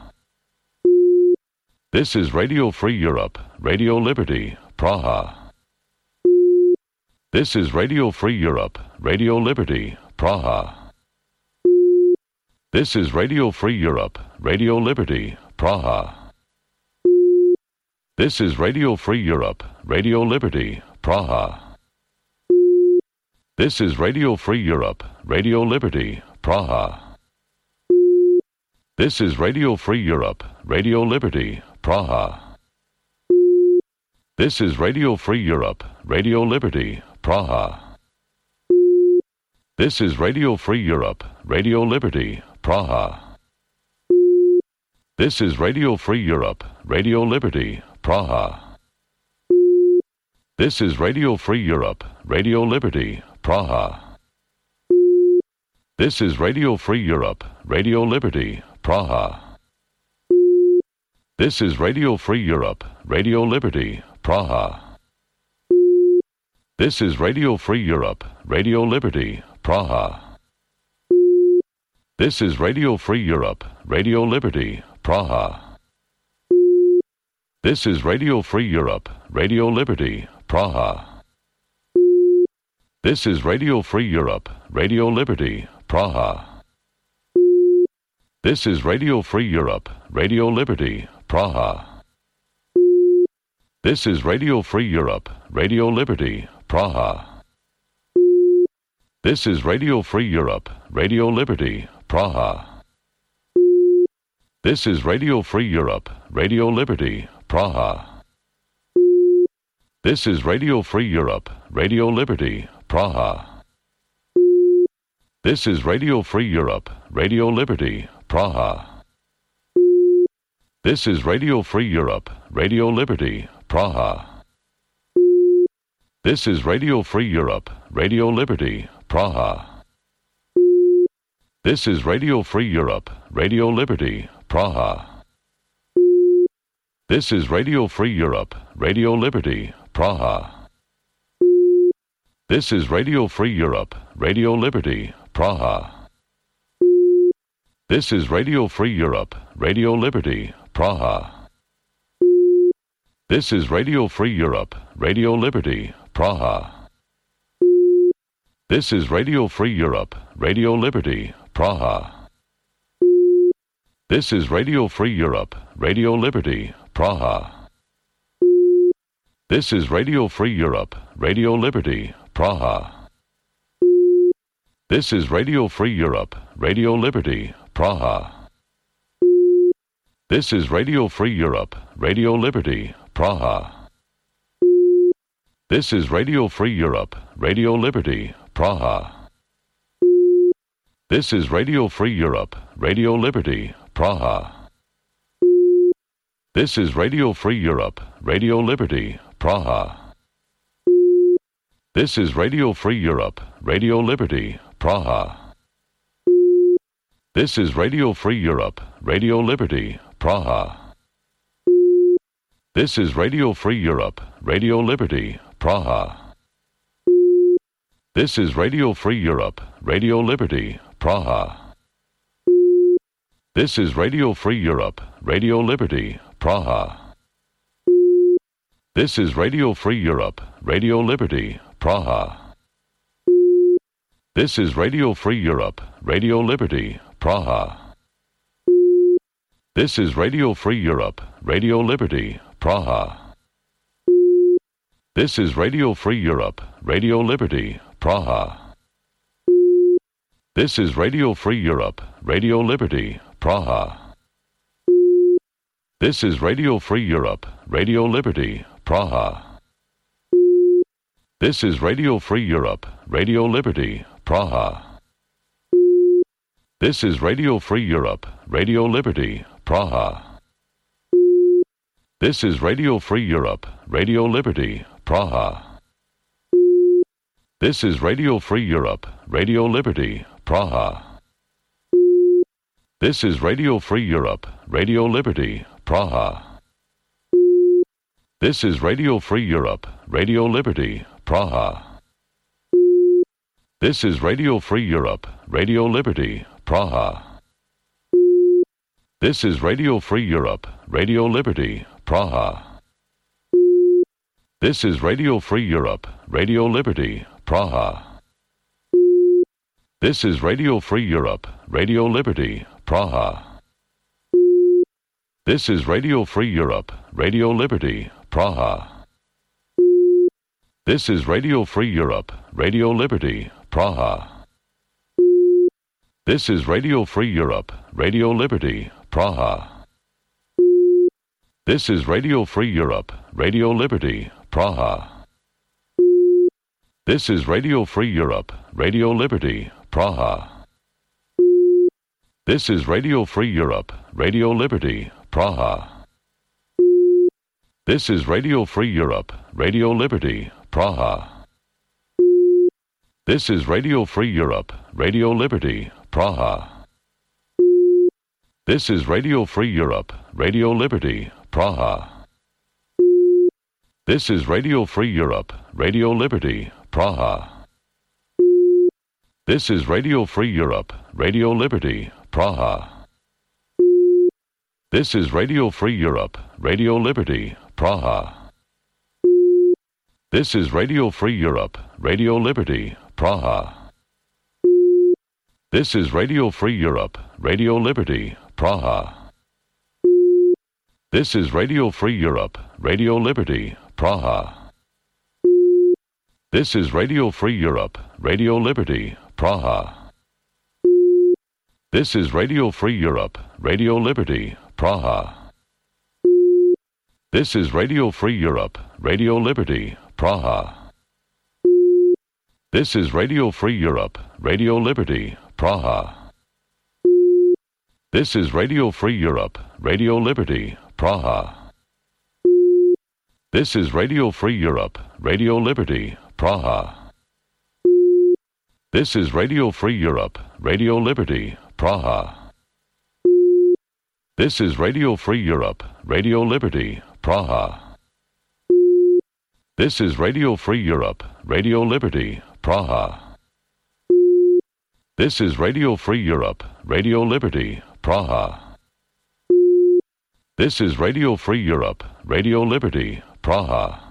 This is Radio Free Europe, Radio Liberty, Praha. This is Radio Free Europe, Radio Liberty, Praha. This is Radio Free Europe, Radio Liberty, Praha. This is Radio Free Europe, Radio Liberty, Praha. This is Radio Free Europe, Radio Liberty, Praha. This is Radio Free Europe, Radio Liberty, Praha. This is Radio Free Europe, Radio Liberty, Praha. This is Radio Free Europe, Radio Liberty, Praha. This is Radio Free Europe, Radio Liberty, Praha. This is Radio Free Europe, Radio Liberty, Praha. This is Radio Free Europe, Radio Liberty, Praha. This is Radio Free Europe, Radio Liberty, Praha. This is Radio Free Europe, Radio Liberty, Praha. This is Radio Free Europe, Radio Liberty, Praha. This is Radio Free Europe, Radio Liberty, Praha. This is Radio Free Europe, Radio Liberty, Praha. This is Radio Free Europe, Radio Liberty, Praha. This is Radio Free Europe, Radio Liberty, Praha. This is Radio Free Europe, Radio Liberty, Praha. This is Radio Free Europe, Radio Liberty, Praha. This is Radio Free Europe, Radio Liberty, Praha. This is Radio Free Europe, Radio Liberty, Praha. This is Radio Free Europe, Radio Liberty, Praha. This is Radio Free Europe, Radio Liberty, Praha. This is Radio Free Europe, Radio Liberty, Praha. This is Radio Free Europe, Radio Liberty, Praha. This is Radio Free Europe, Radio Liberty, Praha. This is Radio Free Europe, Radio Liberty, Praha. This is Radio Free Europe, Radio Liberty, Praha. This is Radio Free Europe, Radio Liberty, Praha. This is Radio Free Europe, Radio Liberty, Praha. This is Radio Free Europe, Radio Liberty, Praha. This is Radio Free Europe, Radio Liberty, Praha. This is Radio Free Europe, Radio Liberty, Praha. This is Radio Free Europe, Radio Liberty, Praha. This is Radio Free Europe, Radio Liberty, Praha. This is Radio Free Europe, Radio Liberty, Praha. This is Radio Free Europe, Radio Liberty, Praha. This is Radio Free Europe, Radio Liberty, Praha. This is Radio Free Europe, Radio Liberty, Praha. This is Radio Free Europe, Radio Liberty, Praha. This is Radio Free Europe, Radio Liberty, Praha. This is Radio Free Europe, Radio Liberty, Praha. This is Radio Free Europe, Radio Liberty, Praha. This is Radio Free Europe, Radio Liberty, Praha. This is Radio Free Europe, Radio Liberty, Praha. This is Radio Free Europe, Radio Liberty, Praha. This is Radio Free Europe, Radio Liberty, Praha. This is Radio Free Europe, Radio Liberty, Praha. This is Radio Free Europe, Radio Liberty, Praha. This is Radio Free Europe, Radio Liberty, Praha. This is Radio Free Europe, Radio Liberty, Praha. This is Radio Free Europe, Radio Liberty, Praha. This is Radio Free Europe, Radio Liberty, Praha. This is Radio Free Europe, Radio Liberty, Praha. This is Radio Free Europe, Radio Liberty, Praha. This is Radio Free Europe, Radio Liberty, Praha. This is Radio Free Europe, Radio Liberty, Praha. This is Radio Free Europe, Radio Liberty, Praha. This is Radio Free Europe, Radio Liberty, Praha. This is Radio Free Europe, Radio Liberty, Praha. This is Radio Free Europe, Radio Liberty, Praha. This is Radio Free Europe, Radio Liberty, Praha. This is Radio Free Europe, Radio Liberty, Praha. This is Radio Free Europe, Radio Liberty, Praha. This is Radio Free Europe, Radio Liberty, Praha. This is Radio Free Europe, Radio Liberty, Praha. This is Radio Free Europe, Radio Liberty, Praha. This is Radio Free Europe, Radio Liberty, Praha. This is Radio Free Europe, Radio Liberty, Praha. This is Radio Free Europe, Radio Liberty, Praha. This is Radio Free Europe, Radio Liberty, Praha. This is Radio Free Europe, Radio Liberty, Praha. This is Radio Free Europe, Radio Liberty, Praha. This is Radio Free Europe, Radio Liberty, Praha. This is Radio Free Europe, Radio Liberty, Praha. This is Radio Free Europe, Radio Liberty, Praha. This is Radio Free Europe, Radio Liberty, Praha. This is Radio Free Europe, Radio Liberty, Praha. This is Radio Free Europe, Radio Liberty, Praha. This is Radio Free Europe, Radio Liberty, Praha. This is Radio Free Europe, Radio Liberty, Praha. This is Radio Free Europe, Radio Liberty, Praha. This is Radio Free Europe, Radio Liberty, Praha.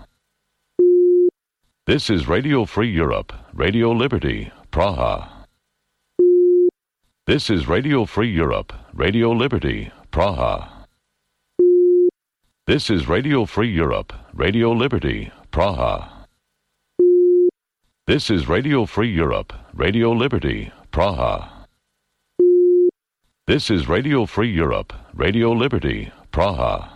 This is Radio Free Europe, Radio Liberty, Praha. This is Radio Free Europe, Radio Liberty, Praha. This is Radio Free Europe, Radio Liberty, Praha. This is Radio Free Europe, Radio Liberty, Praha. This is Radio Free Europe, Radio Liberty, Praha.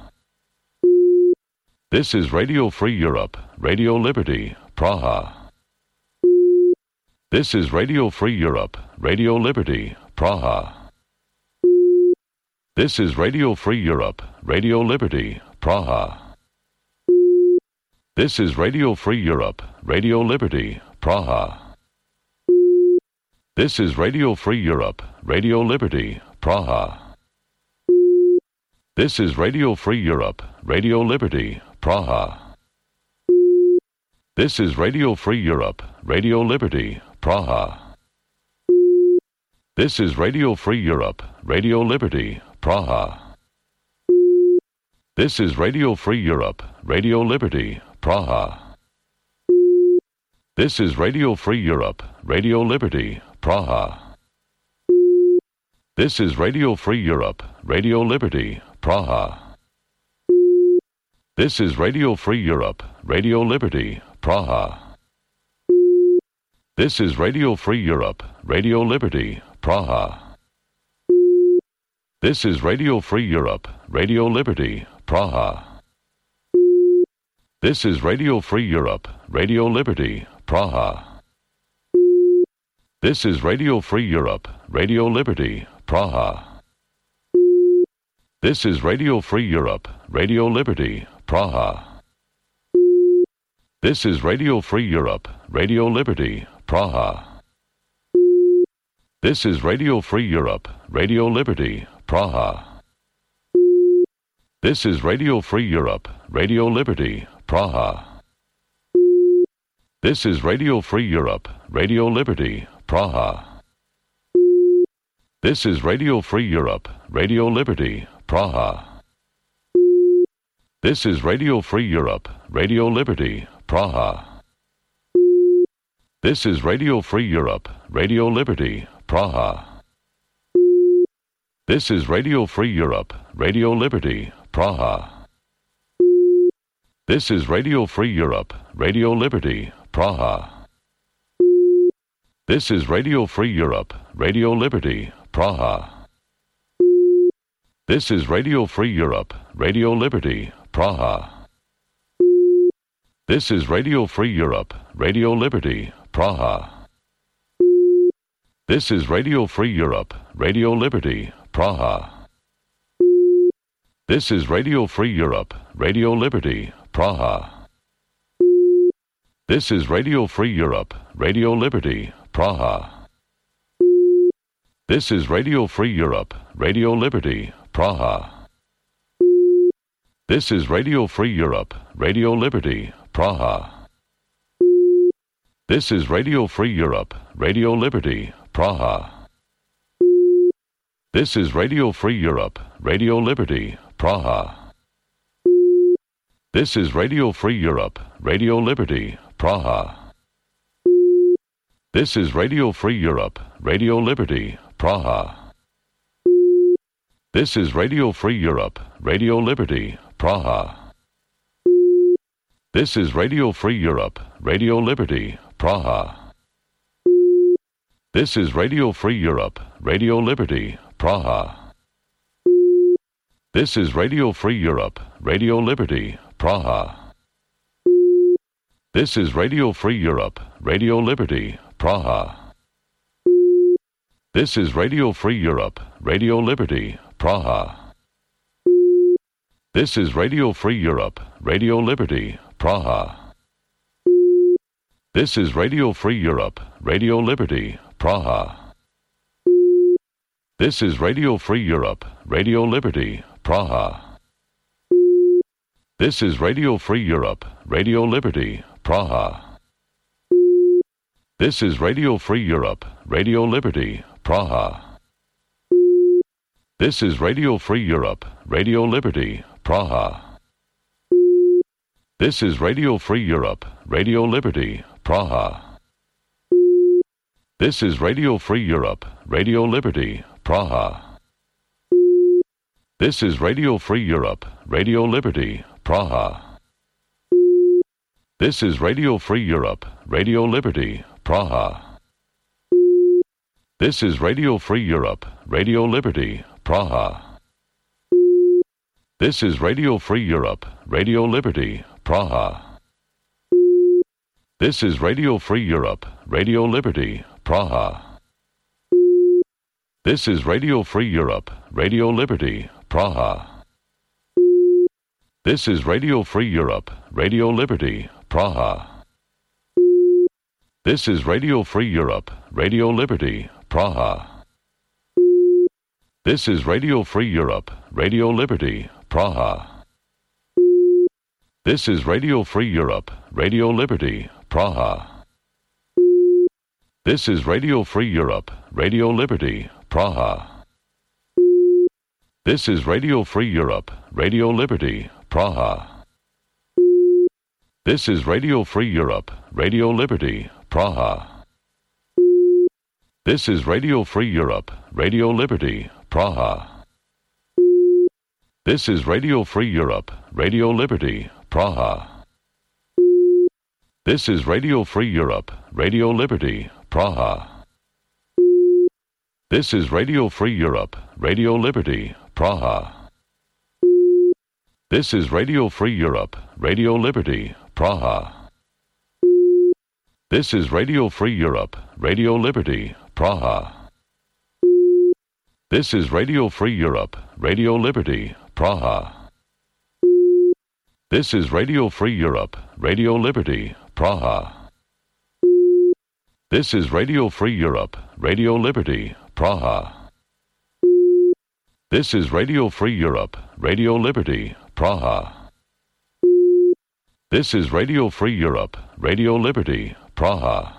This is Radio Free Europe, Radio Liberty, Praha. This is Radio Free Europe, Radio Liberty, Praha. This is Radio Free Europe, Radio Liberty, Praha. This is Radio Free Europe, Radio Liberty, Praha. This is Radio Free Europe, Radio Liberty, Praha. This is Radio Free Europe, Radio Liberty, Praha. This is Radio Free Europe, Radio Liberty, Praha. This is Radio Free Europe, Radio Liberty, Praha. This is Radio Free Europe, Radio Liberty, Praha. This is Radio Free Europe, Radio Liberty, Praha. This is Radio Free Europe, Radio Liberty, Praha. This is Radio Free Europe, Radio Liberty, Praha. This is Radio Free Europe, Radio Liberty, Praha. This is Radio Free Europe, Radio Liberty, Praha. This is Radio Free Europe, Radio Liberty, Praha. This is Radio Free Europe, Radio Liberty, Praha. This is Radio Free Europe, Radio Liberty, Praha. This is Radio Free Europe, Radio Liberty, Praha. This is Radio Free Europe, Radio Liberty, Praha. This is Radio Free Europe, Radio Liberty, Praha. This is Radio Free Europe, Radio Liberty, Praha. This is Radio Free Europe, Radio Liberty, Praha. This is Radio Free Europe, Radio Liberty, Praha. This is Radio Free Europe, Radio Liberty, Praha. This is Radio Free Europe, Radio Liberty, Praha. This is Radio Free Europe, Radio Liberty, Praha. This is Radio Free Europe, Radio Liberty, Praha. This is Radio Free Europe, Radio Liberty, Praha. This is Radio Free Europe, Radio Liberty, Praha. This is Radio Free Europe, Radio Liberty, Praha. This is Radio Free Europe, Radio Liberty, Praha. This is Radio Free Europe, Radio Liberty, Praha. This is Radio Free Europe, Radio Liberty, Praha. This is Radio Free Europe, Radio Liberty, Praha. This is Radio Free Europe, Radio Liberty, Praha. This is Radio Free Europe, Radio Liberty, Praha. This is Radio Free Europe, Radio Liberty, Praha. This is Radio Free Europe, Radio Liberty, Praha. This is Radio Free Europe, Radio Liberty, Praha. This is Radio Free Europe, Radio Liberty, Praha. This is Radio Free Europe, Radio Liberty, Praha. This is Radio Free Europe, Radio Liberty, Praha. This is Radio Free Europe, Radio Liberty, Praha. This is Radio Free Europe, Radio Liberty, Praha. This is Radio Free Europe, Radio Liberty, Praha. This is Radio Free Europe, Radio Liberty, Praha. This is Radio Free Europe, Radio Liberty, Praha. This is Radio Free Europe, Radio Liberty, Praha. This is Radio Free Europe, Radio Liberty, Praha. This is Radio Free Europe, Radio Liberty, Praha. This is Radio Free Europe, Radio Liberty, Praha. This is Radio Free Europe, Radio Liberty, Praha. This is Radio Free Europe, Radio Liberty, Praha. This is Radio Free Europe, Radio Liberty, Praha. This is Radio Free Europe, Radio Liberty, Praha. This is Radio Free Europe, Radio Liberty, Praha. This is Radio Free Europe, Radio Liberty, Praha. This is Radio Free Europe, Radio Liberty, Praha. This is Radio Free Europe, Radio Liberty, Praha. This is Radio Free Europe, Radio Liberty, Praha. This is Radio Free Europe, Radio Liberty, Praha. This is Radio Free Europe, Radio Liberty, Praha. This is Radio Free Europe, Radio Liberty, Praha. This is Radio Free Europe, Radio Liberty, Praha. This is Radio Free Europe, Radio Liberty, Praha. This is Radio Free Europe, Radio Liberty, Praha. This is Radio Free Europe, Radio Liberty, Praha. This is Radio Free Europe, Radio Liberty, Praha. This is Radio Free Europe, Radio Liberty, Praha. This is Radio Free Europe, Radio Liberty, Praha. This is Radio Free Europe, Radio Liberty, Praha. This is Radio Free Europe, Radio Liberty, Praha. This is Radio Free Europe, Radio Liberty, Praha. This is Radio Free Europe, Radio Liberty, Praha. This is Radio Free Europe, Radio Liberty, Praha. This is Radio Free Europe, Radio Liberty, Praha.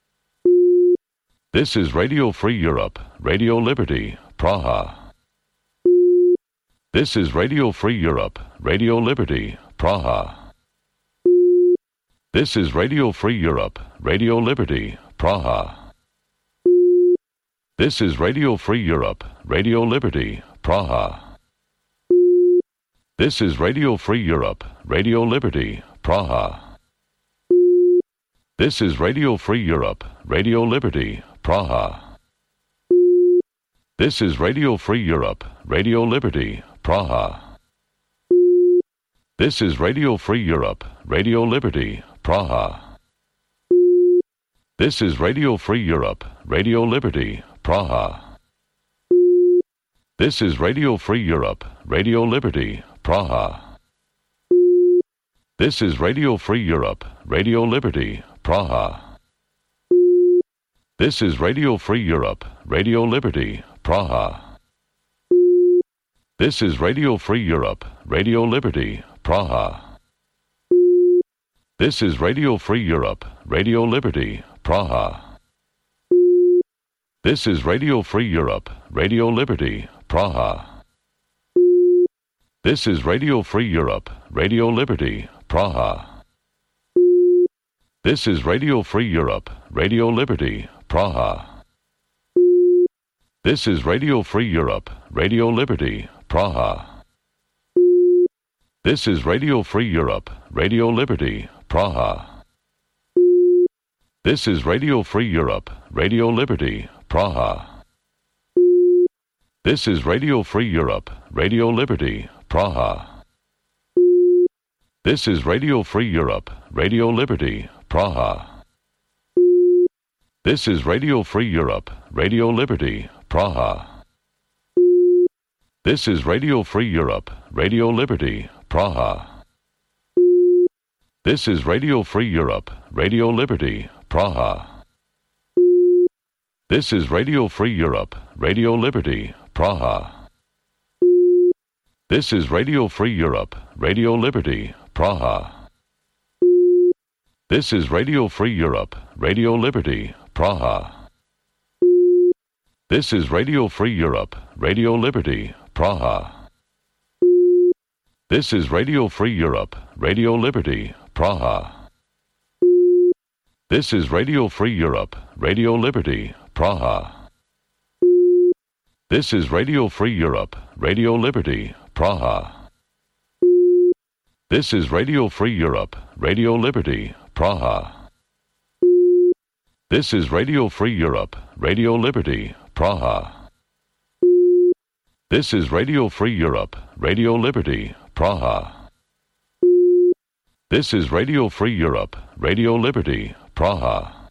This is Radio Free Europe, Radio Liberty, Praha. This is Radio Free Europe, Radio Liberty, Praha. This is Radio Free Europe, Radio Liberty, Praha. This is Radio Free Europe, Radio Liberty, Praha. This is Radio Free Europe, Radio Liberty, Praha. This is Radio Free Europe, Radio Liberty, Praha. This is Radio Free Europe, Radio Liberty, Praha. This is Radio Free Europe, Radio Liberty, Praha. This is Radio Free Europe, Radio Liberty, Praha. This is Radio Free Europe, Radio Liberty, Praha. This is Radio Free Europe, Radio Liberty, Praha. This is Radio Free Europe, Radio Liberty, Praha. This is Radio Free Europe, Radio Liberty, Praha. This is Radio Free Europe, Radio Liberty, Praha. This is Radio Free Europe, Radio Liberty, Praha. This is Radio Free Europe, Radio Liberty, Praha. This is Radio Free Europe, Radio Liberty, Praha. This is Radio Free Europe, Radio Liberty, Praha. This is Radio Free Europe, Radio Liberty, Praha. This is Radio Free Europe, Radio Liberty, Praha. This is Radio Free Europe, Radio Liberty, Praha. This is Radio Free Europe, Radio Liberty, Praha. This is Radio Free Europe, Radio Liberty, Praha. This is Radio Free Europe, Radio Liberty, Praha. This is Radio Free Europe, Radio Liberty, Praha. This is Radio Free Europe, Radio Liberty, Praha. This is Radio Free Europe, Radio Liberty, Praha. This is Radio Free Europe, Radio Liberty, Praha. This is Radio Free Europe, Radio Liberty, Praha. This is Radio Free Europe, Radio Liberty, Praha. This is Radio Free Europe, Radio Liberty, Praha. This is Radio Free Europe, Radio Liberty, Praha. This is Radio Free Europe, Radio Liberty, Praha. This is Radio Free Europe, Radio Liberty, Praha. This is Radio Free Europe, Radio Liberty, Praha. This is Radio Free Europe, Radio Liberty, Praha.